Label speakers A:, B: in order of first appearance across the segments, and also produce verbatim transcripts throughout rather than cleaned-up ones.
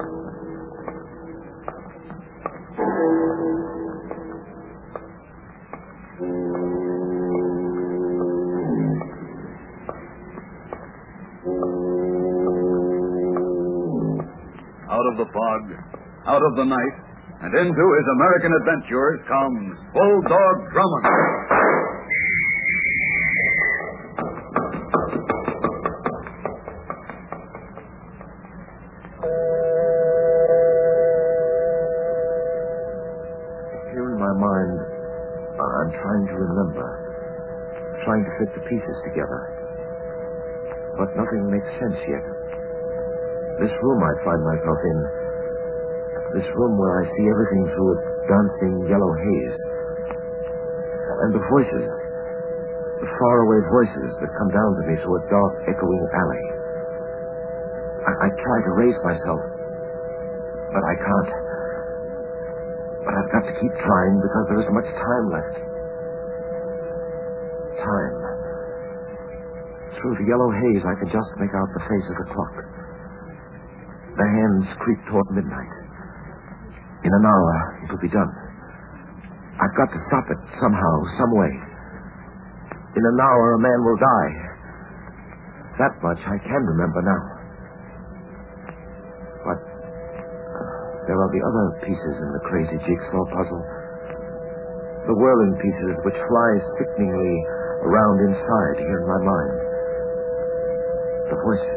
A: Out of the fog, out of the night, and into his American adventures comes Bulldog Drummond.
B: Here in my mind, I'm trying to remember, trying to fit the pieces together. But nothing makes sense yet. This room I find myself in, this room where I see everything through a dancing yellow haze. And the voices, the faraway voices that come down to me through a dark, echoing alley. I, I try to raise myself, but I can't. But I've got to keep trying because there isn't much time left. Time. Through the yellow haze, I can just make out the face of the clock. The hands creep toward midnight. In an hour, it'll be done. I've got to stop it somehow, some way. In an hour, a man will die. That much I can remember now. But uh, there are the other pieces in the crazy jigsaw puzzle. The whirling pieces which fly sickeningly around inside here in my mind. The voices.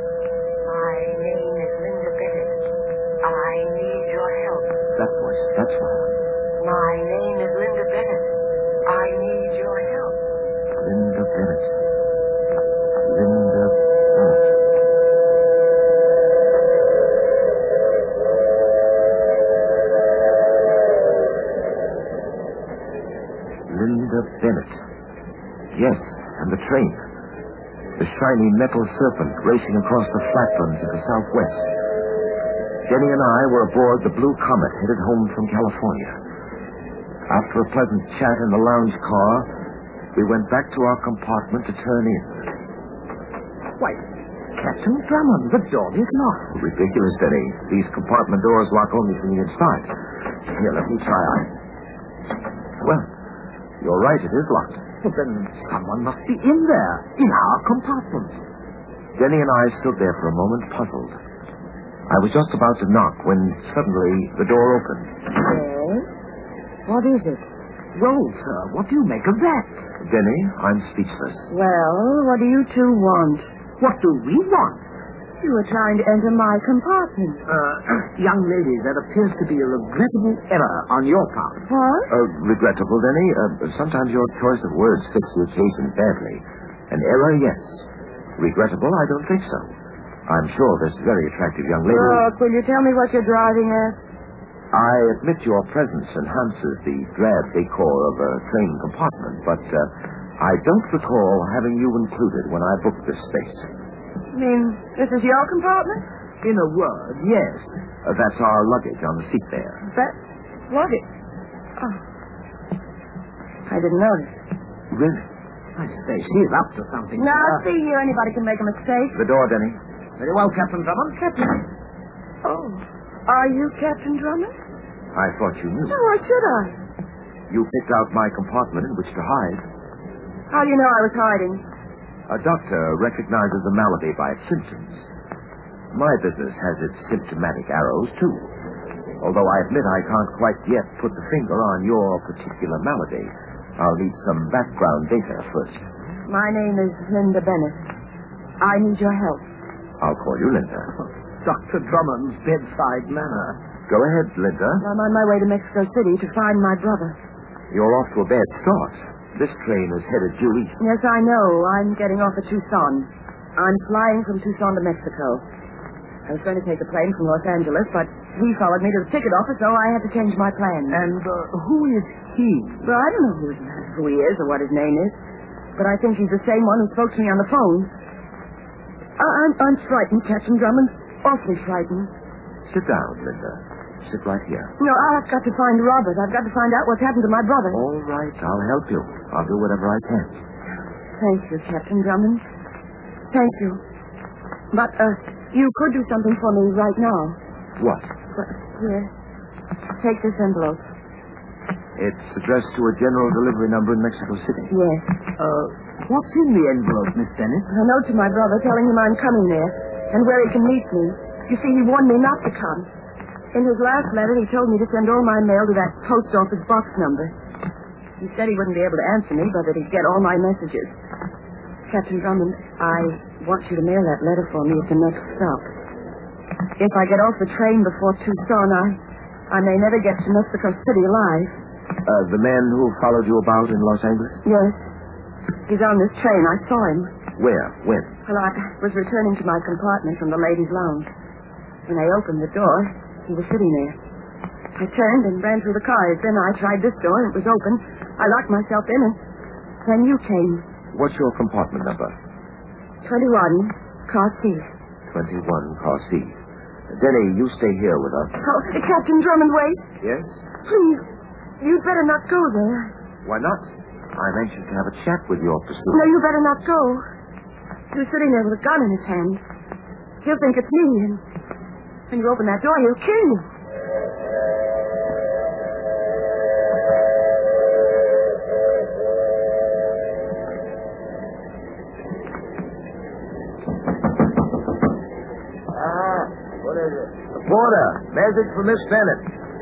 B: That voice, that's right.
C: My name is Linda Bennett. I need your help.
B: Linda Bennett. Linda Bennett. Linda Bennett. Yes, and the train. The shiny metal serpent racing across the flatlands of the southwest. Jenny and I were aboard the Blue Comet headed home from California. After a pleasant chat in the lounge car, we went back to our compartment to turn in.
D: Why, Captain Drummond, the door is locked.
B: Ridiculous, Jenny. These compartment doors lock only from the inside. Here, let me try. I... Well, you're right, it is locked.
D: Well, then someone must be in there, in our compartment.
B: Jenny and I stood there for a moment, puzzled. I was just about to knock when suddenly the door opened.
C: Yes? What is it?
D: Well, sir, what do you make of that?
B: Jenny, I'm speechless.
C: Well, what do you two want?
D: What do we want?
C: You were trying to enter my compartment.
D: Uh, young lady, there appears to be a regrettable error on your part.
C: What?
B: Uh, regrettable, Jenny. Uh, sometimes your choice of words fits the occasion badly. An error, yes. Regrettable, I don't think so. I'm sure this very attractive young lady...
C: Look, will you tell me what you're driving at?
B: I admit your presence enhances the drab decor of a train compartment, but uh, I don't recall having you included when I booked this space.
C: You mean this is your compartment?
D: In a word, yes.
B: Uh, that's our luggage on the seat there.
C: That luggage? Oh. I didn't notice.
B: Really?
D: I say, she's up to something.
C: Now,
D: sir.
C: see here, anybody can make a mistake.
B: The door, Denny.
D: Very well, Captain Drummond.
C: Captain. Oh. Are you Captain Drummond?
B: I thought you knew.
C: No, why should I?
B: You picked out my compartment in which to hide.
C: How do you know I was hiding?
B: A doctor recognizes a malady by its symptoms. My business has its symptomatic arrows, too. Although I admit I can't quite yet put the finger on your particular malady. I'll need some background data first.
C: My name is Linda Bennett. I need your help.
B: I'll call you Linda.
D: Doctor Drummond's bedside manner.
B: Go ahead, Linda.
C: I'm on my way to Mexico City to find my brother.
B: You're off to a bad start. This train is headed due east.
C: Yes, I know. I'm getting off at Tucson. I'm flying from Tucson to Mexico. I was going to take a plane from Los Angeles, but he followed me to the ticket office, so I had to change my plans.
D: And uh, who is he?
C: Well, I don't know who's, who he is or what his name is, but I think he's the same one who spoke to me on the phone. I, I'm, I'm frightened, Captain Drummond. Awfully frightened.
B: Sit down, Linda. Sit right here.
C: No, I've got to find Robert. I've got to find out what's happened to my brother.
B: All right, I'll help you. I'll do whatever I can.
C: Thank you, Captain Drummond. Thank you. But, uh, you could do something for me right now.
B: What?
C: Well, here. Take this envelope.
B: It's addressed to a general delivery number in Mexico City.
C: Yes.
D: Uh, what's in the envelope, Miss Bennett?
C: A note to my brother telling him I'm coming there and where he can meet me. You see, he warned me not to come. In his last letter, he told me to send all my mail to that post office box number. He said he wouldn't be able to answer me, but that he'd get all my messages. Captain Drummond, I want you to mail that letter for me at the next stop. If I get off the train before Tucson, I, I may never get to Mexico City alive.
B: Uh, the man who followed you about in Los Angeles?
C: Yes. He's on this train. I saw him.
B: Where? When?
C: Well, I was returning to my compartment from the ladies' lounge. When I opened the door, he was sitting there. I turned and ran through the cars. Then I tried this door, and it was open. I locked myself in, and then you came.
B: What's your compartment number?
C: twenty-one, car C.
B: twenty-one, car C. Denny, you stay here with us.
C: Oh, Captain Drummond, wait.
B: Yes?
C: Please, you'd better not go there.
B: Why not? I'm anxious to have a chat with your pursuer.
C: No, you better not go. You're sitting there with a gun in his hand. He'll think it's me, and when you open that door, he'll kill you.
B: Ah, what is it? Porter, message for Miss Bennett.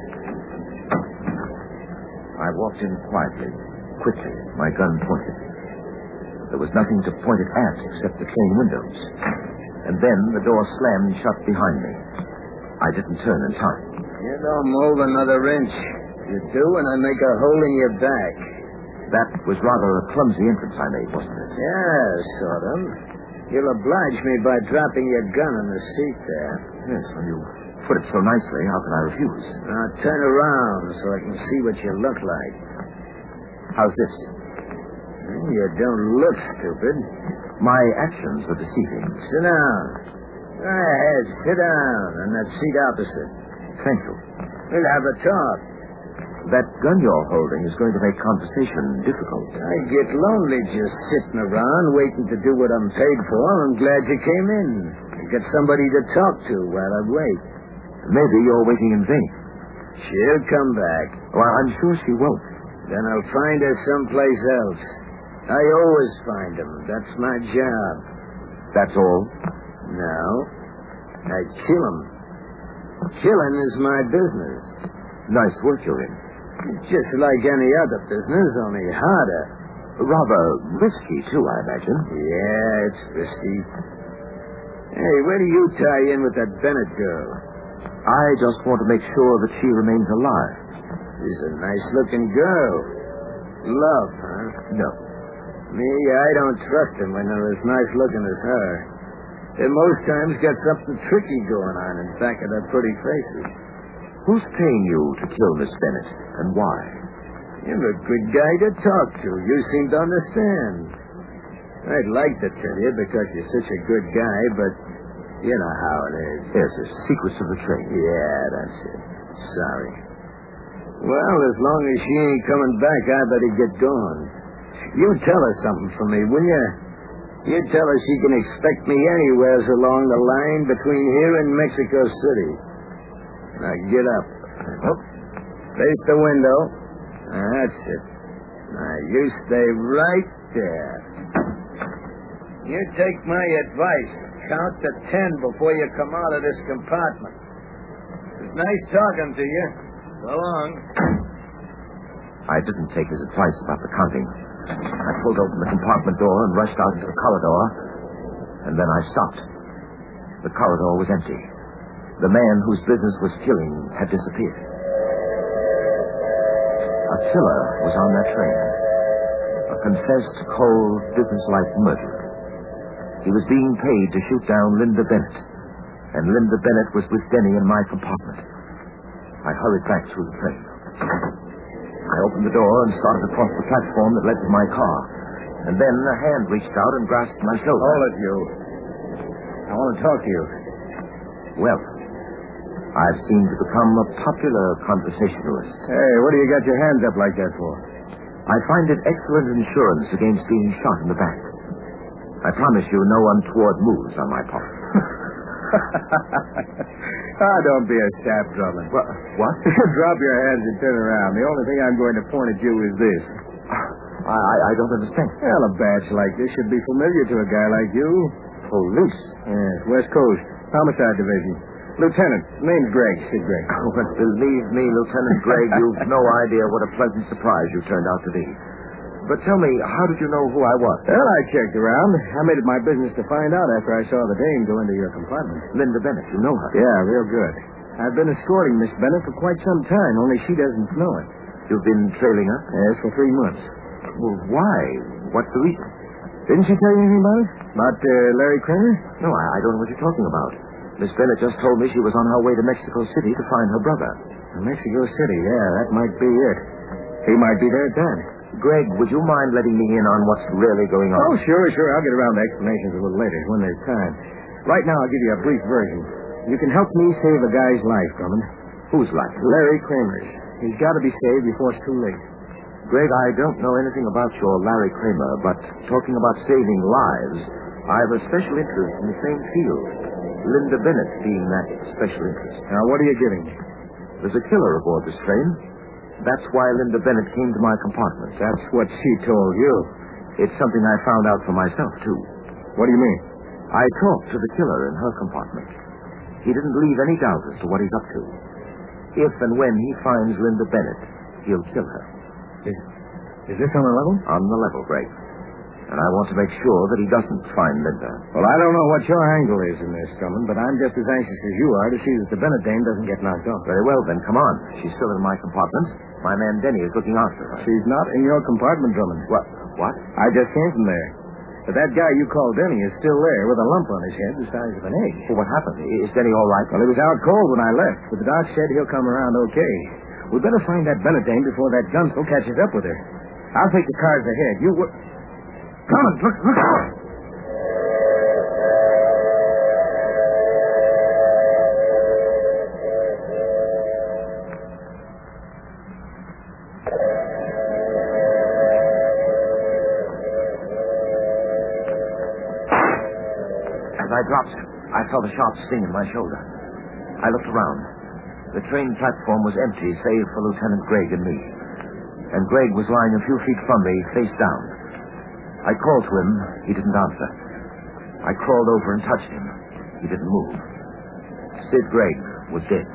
B: I walked in quietly, quickly, my gun pointed. There was nothing to point it at except the train windows. And then the door slammed shut behind me. I didn't turn in time.
E: You don't move another inch. You do, and I make a hole in your back.
B: That was rather a clumsy entrance I made, wasn't it?
E: Yeah, sort of. You'll oblige me by dropping your gun on the seat there.
B: Yes, when you put it so nicely, how can I refuse?
E: Now turn around so I can see what you look like.
B: How's this?
E: You don't look stupid.
B: My actions are deceiving.
E: Sit down. Go ahead, sit down on that seat opposite.
B: Thank you.
E: We'll have a talk.
B: That gun you're holding is going to make conversation difficult.
E: I get lonely just sitting around waiting to do what I'm paid for. I'm glad you came in. I get somebody to talk to while I wait.
B: Maybe you're waiting in vain.
E: She'll come back.
B: Well, I'm sure she won't.
E: Then I'll find her someplace else. I always find them. That's my job.
B: That's all?
E: No. I kill them. Killing is my business.
B: Nice work you're in.
E: Just like any other business, only harder.
B: Rather risky, too, I imagine.
E: Yeah, it's risky. Hey, where do you tie in with that Bennett girl?
B: I just want to make sure that she remains alive.
E: She's a nice-looking girl. Love, huh?
B: No.
E: Me, I don't trust him when they're as nice-looking as her. They most times got something tricky going on in back of their pretty faces.
B: Who's paying you to kill Miss Bennett, and why?
E: You're a good guy to talk to. You seem to understand. I'd like to tell you because you're such a good guy, but you know how it is.
B: Yes, the secrets of the trade.
E: Yeah, that's it. Sorry. Well, as long as she ain't coming back, I better get going. You tell her something for me, will you? You tell her she can expect me anywheres along the line between here and Mexico City. Now get up.
B: Oh.
E: Face the window. That's it. Now you stay right there. You take my advice. Count to ten before you come out of this compartment. It's nice talking to you. So long.
B: I didn't take his advice about the counting. I pulled open the compartment door and rushed out into the corridor, and then I stopped. The corridor was empty. The man whose business was killing had disappeared. A killer was on that train. A confessed, cold, businesslike murderer. He was being paid to shoot down Linda Bennett, and Linda Bennett was with Denny in my compartment. I hurried back through the train. I opened the door and started across the platform that led to my car. And then a hand reached out and grasped my shoulder.
E: Hold it, you. I want to talk to you.
B: Well, I've seemed to become a popular conversationalist.
E: Hey, what do you got your hands up like that for?
B: I find it excellent insurance against being shot in the back. I promise you no untoward moves on my part.
E: Ah, don't be a sap, Drummond.
B: What? What?
E: Drop your hands and turn around. The only thing I'm going to point at you is this.
B: I, I, I don't understand.
E: Well, a badge like this should be familiar to a guy like you.
B: Police?
E: Yes, West Coast. Homicide Division. Lieutenant. Name's Greg. Sid Greg.
B: Oh, but believe me, Lieutenant Gregg, you've no idea what a pleasant surprise you turned out to be. But tell me, how did you know who I was?
E: Well, I checked around. I made it my business to find out after I saw the dame go into your compartment.
B: Linda Bennett, you know her?
E: Yeah, real good. I've been escorting Miss Bennett for quite some time, only she doesn't know it.
B: You've been trailing her?
E: Yes, for three months.
B: Well, why? What's the reason?
E: Didn't she tell you anything about it? About uh, Larry Kramer?
B: No, I, I don't know what you're talking about. Miss Bennett just told me she was on her way to Mexico City to find her brother.
E: Mexico City, yeah, that might be it. He might be there at that.
B: Greg, would you mind letting me in on what's really going on?
E: Oh, sure, sure. I'll get around to explanations a little later, when there's time. Right now, I'll give you a brief version. You can help me save a guy's life, Drummond.
B: Whose life?
E: Larry Kramer's. He's got to be saved before it's too late.
B: Greg, I don't know anything about your Larry Kramer, but talking about saving lives, I have a special interest in the same field. Linda Bennett being that special interest.
E: Now, what are you giving me?
B: There's a killer aboard this train. That's why Linda Bennett came to my compartment.
E: That's what she told you.
B: It's something I found out for myself, too.
E: What do you mean?
B: I talked to the killer in her compartment. He didn't leave any doubt as to what he's up to. If and when he finds Linda Bennett, he'll kill her.
E: Is, is this on the level?
B: On the level, Greg. And I want to make sure that he doesn't find Linda.
E: Well, I don't know what your angle is in this, Drummond, but I'm just as anxious as you are to see that the Bennett dame doesn't get knocked off.
B: Very well, then. Come on. She's still in my compartment. My man Denny is looking after her.
E: She's not in your compartment, Drummond.
B: What? What?
E: I just came from there. But that guy you call Denny is still there with a lump on his head the size of an egg.
B: Well, what happened? Is Denny all right?
E: Well, he was out cold when I left, but the doc said he'll come around okay. We'd better find that Bennett dame before that gunsel catches up with her. I'll take the cars ahead. You... W- Come on, look, look out!
B: As I dropped, I felt a sharp sting in my shoulder. I looked around. The train platform was empty, save for Lieutenant Gregg and me. And Gregg was lying a few feet from me, face down. I called to him. He didn't answer. I crawled over and touched him. He didn't move. Sid Gregg was dead.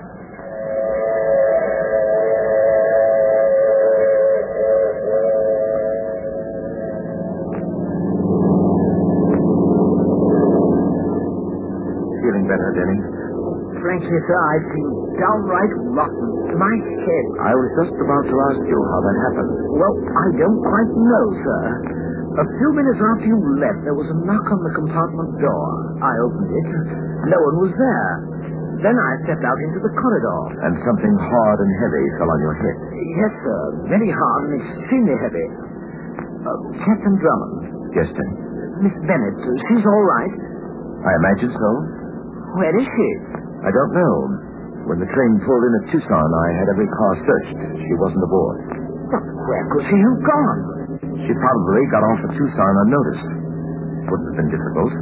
B: Feeling better, Denny?
D: Frankly, sir, I feel downright rotten. My head.
B: I was just about to ask you how that happened.
D: Well, I don't quite know, sir. A few minutes after you left, there was a knock on the compartment door. I opened it. No one was there. Then I stepped out into the corridor.
B: And something hard and heavy fell on your head.
D: Yes, sir. Very hard and extremely heavy. Uh, Captain Drummond.
B: Yes, Denny.
D: Miss Bennett, uh, she's all right.
B: I imagine so.
D: Where is she?
B: I don't know. When the train pulled in at Tucson, I had every car searched. She wasn't aboard.
D: But where could she have gone?
B: She probably got off at Tucson unnoticed. Wouldn't have been difficult.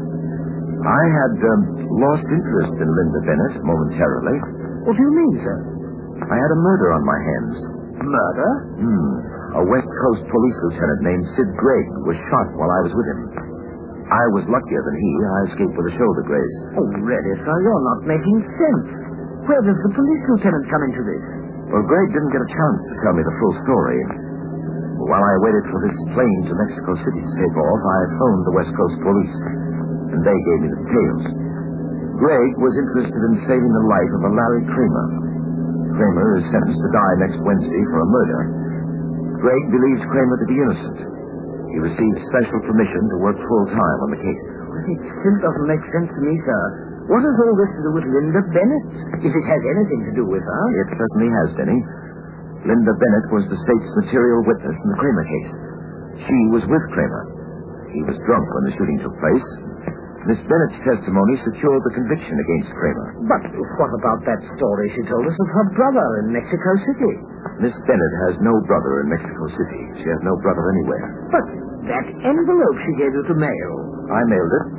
B: I had um, lost interest in Linda Bennett momentarily.
D: What do you mean, sir?
B: I had a murder on my hands.
D: Murder?
B: Hmm. A West Coast police lieutenant named Sid Gregg was shot while I was with him. I was luckier than he. I escaped with a shoulder graze.
D: Oh, really, sir? You're not making sense. Where does the police lieutenant come into this?
B: Well, Gregg didn't get a chance to tell me the full story. While I waited for this plane to Mexico City to take off, I phoned the West Coast police, and they gave me the details. Gregg was interested in saving the life of a Larry Kramer. Kramer is sentenced to die next Wednesday for a murder. Gregg believes Kramer to be innocent. He received special permission to work full-time on the case.
D: Well, it still doesn't make sense to me, sir. What has all this to do with Linda Bennett? If it has anything to do with her.
B: It certainly has, Denny. Linda Bennett was the state's material witness in the Kramer case. She was with Kramer. He was drunk when the shooting took place. Miss Bennett's testimony secured the conviction against Kramer.
D: But what about that story she told us of her brother in Mexico City?
B: Miss Bennett has no brother in Mexico City. She has no brother anywhere.
D: But that envelope she gave you to mail.
B: I mailed it.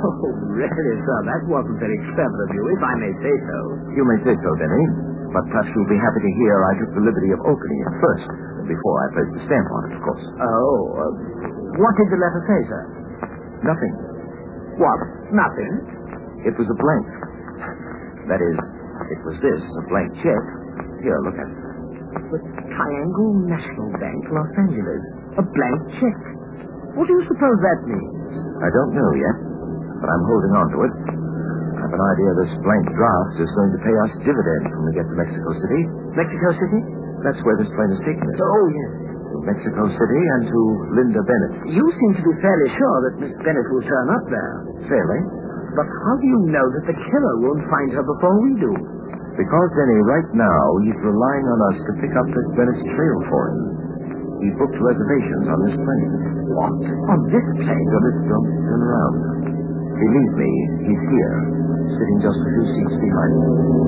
D: Oh, really, sir, that wasn't very clever of you, if I may say so.
B: You may say so, Denny. But perhaps you'll be happy to hear I took the liberty of opening it first, before I placed the stamp on it, of course.
D: Oh, uh, what did the letter say, sir?
B: Nothing.
D: What? Nothing?
B: It was a blank. That is, it was this, a blank check. Here, look at it.
D: The Triangle National Bank, Los Angeles. A blank check. What do you suppose that means?
B: I don't know yet, but I'm holding on to it. I have an idea this blank draft is going to pay us dividends when we get to Mexico City.
D: Mexico City?
B: That's where this plane is taking us.
D: Oh, yes.
B: To Mexico City and to Linda Bennett.
D: You seem to be fairly sure that Miss Bennett will turn up there.
B: Fairly.
D: But how do you know that the killer won't find her before we do?
B: Because, Denny, right now, he's relying on us to pick up Miss Bennett's trail for him. He booked reservations on this plane.
D: What? On this plane?
B: Don't, don't turn around. Believe me, he's here, sitting just a few seats behind me.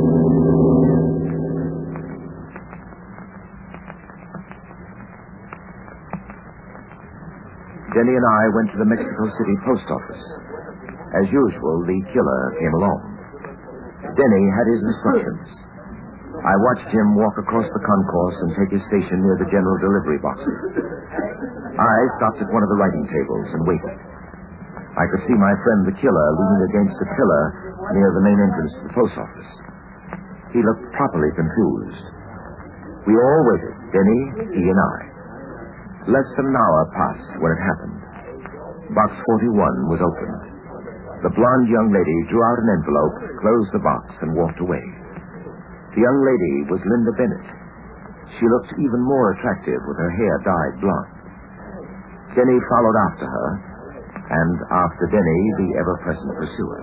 B: Denny and I went to the Mexico City post office. As usual, the killer came along. Denny had his instructions. I watched him walk across the concourse and take his station near the general delivery boxes. I stopped at one of the writing tables and waited. I could see my friend the killer leaning against a pillar near the main entrance to the post office. He looked properly confused. We all waited, Denny, he, and I. Less than an hour passed when it happened. Box forty-one was opened. The blonde young lady drew out an envelope, closed the box, and walked away. The young lady was Linda Bennett. She looked even more attractive with her hair dyed blonde. Denny followed after her, and after Denny, the ever-present pursuer.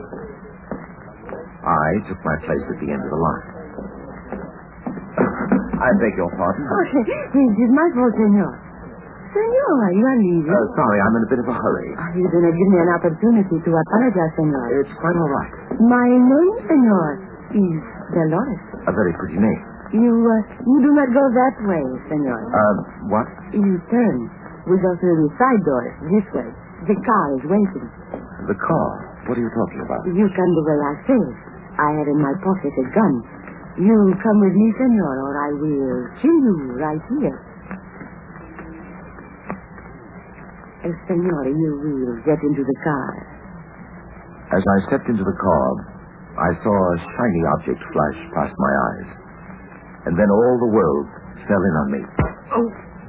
B: I took my place at the end of the line. I beg your pardon.
C: Oh, it is my fault, senor. Senor, you are leaving.
B: Uh, sorry, I'm in a bit of a hurry.
C: Oh, you do not give me an opportunity to apologize, senor.
B: It's quite all right.
C: My name, senor, is Dolores.
B: A very pretty name.
C: You, uh, you do not go that way, senor.
B: Uh, what?
C: You turn. We go through the side door, this way. The car is waiting.
B: The car? What are you talking about?
C: You come the way I say. I have in my pocket a gun. You come with me, senor, or I will kill you right here. Uh, senor, you will get into the car.
B: As I stepped into the car, I saw a shiny object flash past my eyes. And then all the world fell in on me.
C: Oh!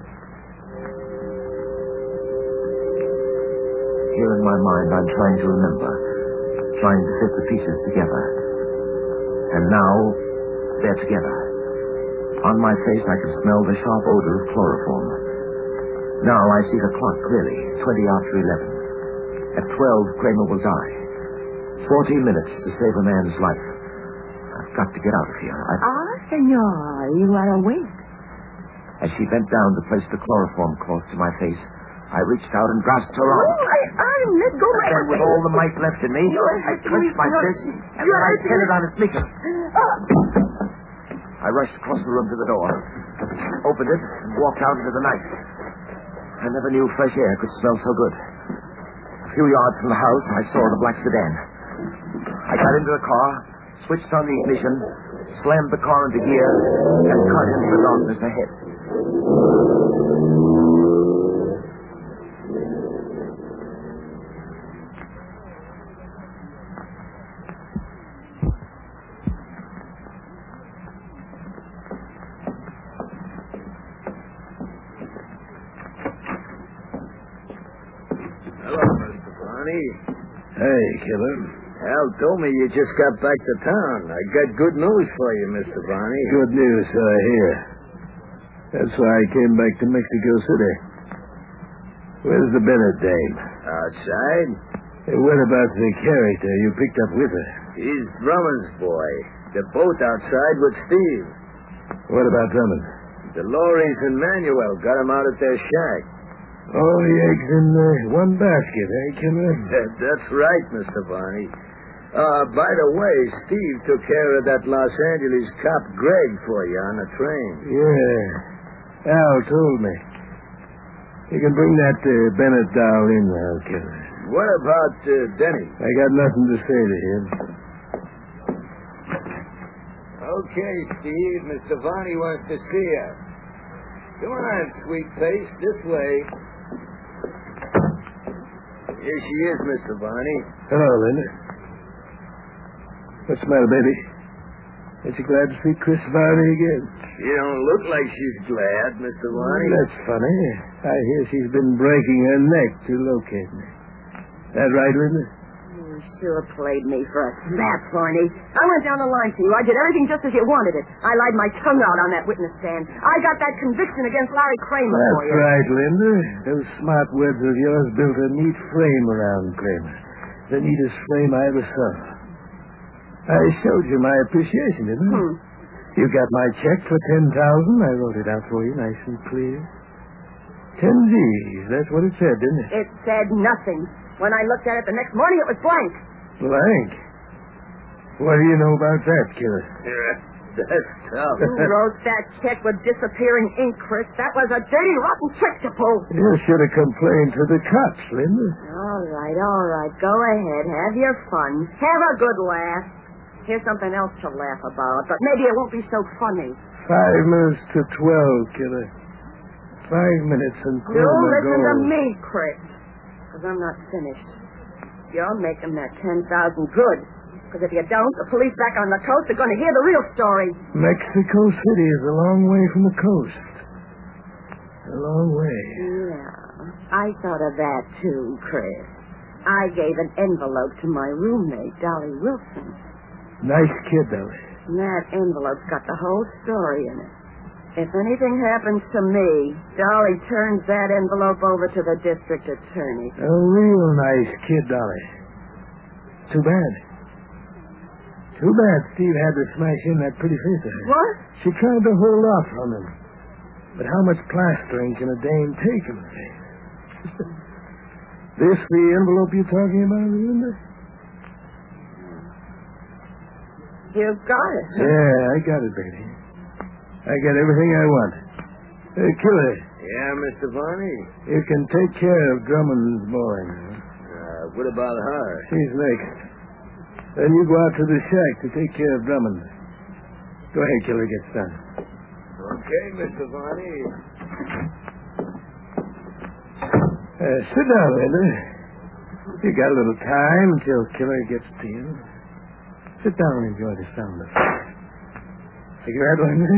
B: Here in my mind, I'm trying to remember, trying to fit the pieces together. And now, they're together. On my face, I can smell the sharp odor of chloroform. Now I see the clock clearly, twenty after eleven. At twelve, Kramer will die. Forty minutes to save a man's life. I've got to get out of here. I...
C: Ah, senor, you are awake.
B: As she bent down to place the chloroform cloth to my face, I reached out and grasped her arm.
C: Oh, my arm, let go my
B: Then, with all the might left in me, I clenched my fist, and then I set it on its knickers. I rushed across the room to the door, opened it, and walked out into the night. I never knew fresh air could smell so good. A few yards from the house, I saw the black sedan. I got into the car, switched on the ignition, slammed the car into gear, and cut into the darkness ahead.
E: Hello, Mister Barney.
A: Hey, killer.
E: Al told me you just got back to town. I got good news for you, Mister Barney.
A: Good news, I hear. That's why I came back to Mexico City. Where's the Bennett dame?
E: Outside?
A: And what about the character you picked up with her?
E: He's Drummond's boy. They're both outside with Steve.
A: What about Drummond?
E: The Lorries and Manuel got him out at their shack.
A: All the eggs in uh, one basket, eh, killer?
E: That, that's right, Mister Barney. Uh, by the way, Steve took care of that Los Angeles cop Greg for you on the train.
A: Yeah. Al told me. You can bring that uh, Bennett doll in now, killer.
E: What about uh, Denny?
A: I got nothing to say to him.
E: Okay, Steve. Mister Varney wants to see you. Come on, sweet face. This way. Here she is, Mister Varney.
A: Hello, Linda. What's the matter, baby? Is she glad to see Chris Varney again?
E: She don't look like she's glad, Mister Varney.
A: That's funny. I hear she's been breaking her neck to locate me. That right, Linda?
C: You sure played me for a snap, Barney. I went down the line for you. I did everything just as you wanted it. I lied my tongue out on that witness stand. I got that conviction against Larry Kramer
A: That's
C: for you.
A: right, Linda. Those smart words of yours built a neat frame around Kramer. The neatest frame I ever saw. I showed you my appreciation, didn't I?
C: Hmm.
A: You got my check for ten thousand. I wrote it out for you, nice and clear. Ten G's. That's what it said, didn't it?
C: It said nothing. When I looked at it the next morning, it was blank.
A: Blank. What do you know about that, killer?
E: Yeah, that's tough.
C: Who wrote that check with disappearing ink, Chris? That was a dirty, rotten trick to pull.
A: You should have complained to the cops, Linda.
C: All right, all right. Go ahead. Have your fun. Have a good laugh. Here's something else to laugh about, but maybe it won't be so funny.
A: Five minutes to twelve, killer. Five minutes and
C: You
A: Kramer
C: listen to
A: goes.
C: me, Chris, because I'm not finished. You're making that ten thousand good. Because if you don't, the police back on the coast are going to hear the real story.
A: Mexico City is a long way from the coast. A long way.
C: Yeah, I thought of that too, Chris. I gave an envelope to my roommate, Dolly Wilson.
A: Nice kid, though.
C: And that envelope's got the whole story in it. If anything happens to me, Dolly turns that envelope over to the district attorney.
A: A real nice kid, Dolly. Too bad. Too bad Steve had to smash in that pretty face of hers.
C: What?
A: She tried to hold off on him. But how much plastering can a dame take in the face? This the envelope you're talking about, Linda?
C: You got it.
A: Yeah, I got it, baby. I got everything I want. Uh, killer,
E: Yeah, Mister Varney.
A: you can take care of Drummond's boy now.
E: Uh, what about her?
A: She's next. Then you go out to the shack to take care of Drummond. Go ahead, killer, get started.
E: Okay, Mister Varney.
A: Uh, sit down, Linda. You got a little time until killer gets to you. Sit down and enjoy the sound of it. Cigarette, Linda?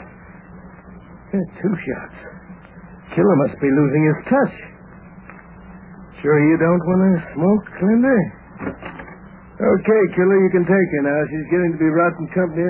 A: Yeah, two shots. Killer must be losing his touch. Sure you don't want to smoke, Linda? Okay, killer, you can take her now. She's getting to be rotten company.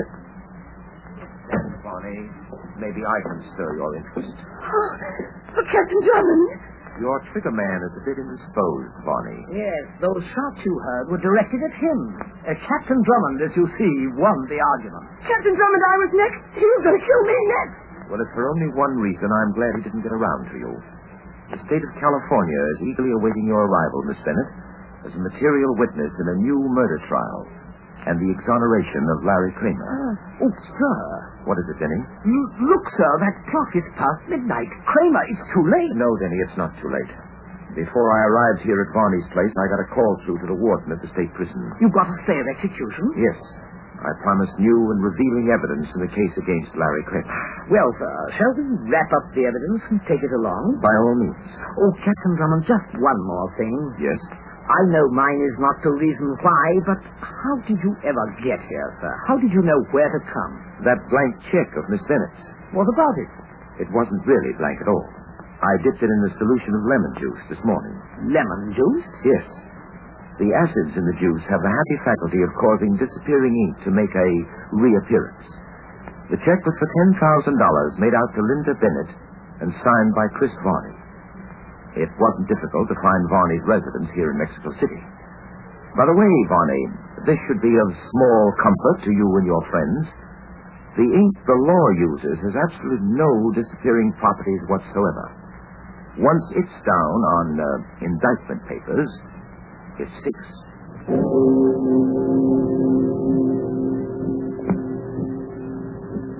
B: Bonnie, maybe I can stir your interest.
C: Oh, Captain Drummond.
B: Your trigger man is a bit indisposed, Bonnie.
D: Yes, those shots you heard were directed at him. Uh, Captain Drummond, as you see, won the argument.
C: Captain Drummond, I was next. He was going to kill me next.
B: Well, if for only one reason, I'm glad he didn't get around to you. The state of California is eagerly awaiting your arrival, Miss Bennett, as a material witness in a new murder trial and the exoneration of Larry Kramer.
D: Uh, oh, sir.
B: What is it, Denny?
D: L- look, sir, that clock is past midnight. Kramer, it's too late.
B: No, Denny, it's not too late. Before I arrived here at Varney's place, I got a call through to the warden at the state prison.
D: You got a stay of execution?
B: Yes. I promised new and revealing evidence in the case against Larry Kramer.
D: Well, sir, shall we wrap up the evidence and take it along?
B: By all means.
D: Oh, Captain Drummond, just one more thing.
B: Yes?
D: I know mine is not the reason why, but how did you ever get here, sir? How did you know where to come?
B: That blank check of Miss Bennett's.
D: What about it?
B: It wasn't really blank at all. I dipped it in a solution of lemon juice this morning.
D: Lemon juice?
B: Yes. The acids in the juice have the happy faculty of causing disappearing ink to make a reappearance. The check was for ten thousand dollars made out to Linda Bennett and signed by Chris Varney. It wasn't difficult to find Varney's residence here in Mexico City. By the way, Varney, this should be of small comfort to you and your friends. The ink the law uses has absolutely no disappearing properties whatsoever. Once it's down on uh, indictment papers, it sticks.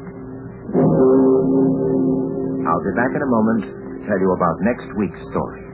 B: I'll be back in a moment to tell you about next week's story.